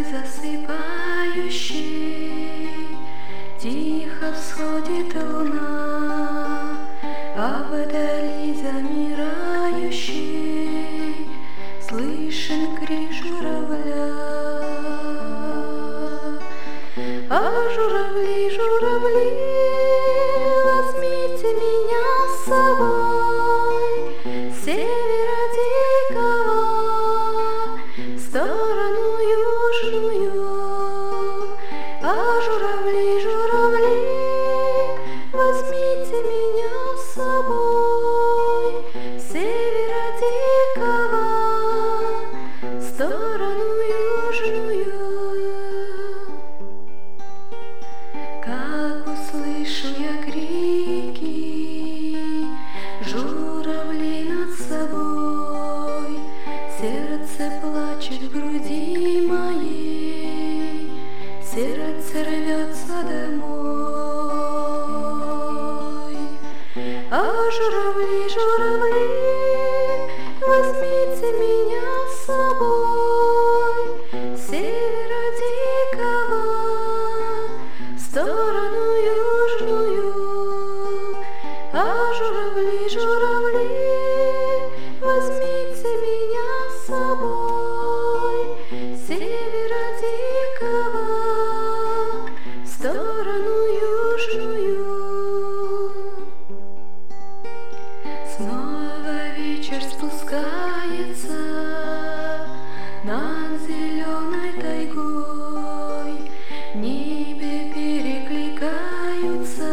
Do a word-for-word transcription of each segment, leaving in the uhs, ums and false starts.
засыпающей тихо всходит луна, а вдали замирающей слышен крик журавля. А журавли, журавли, возьмите меня с собой, с севера дикого, в сторону южную. А журавли, журавли, возьмите меня с собой, с севера дикого, в сторону южную. Как услышу я крики журавлей над собой, сердце плачет в груди моей, сердце рвется домой. А журавли, журавли, возьмите меня с собой, с севера дикого, в сторону южную. А журавли, журавли, возьмите меня с собой, с севера дикого, в сторону южную. Снова вечер спускается над зеленой тайгой, в небе перекликаются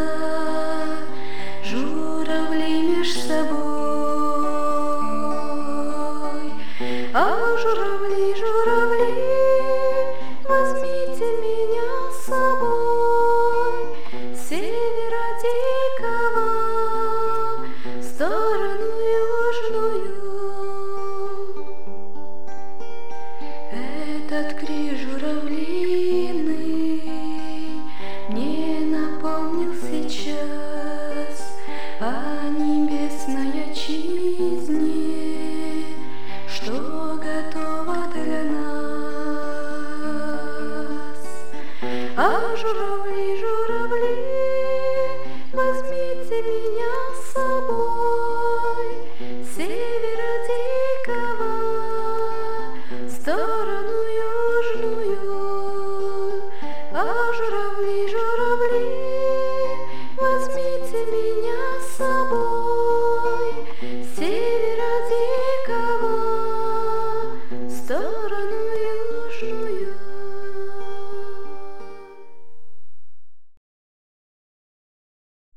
журавли меж собой. А журавли,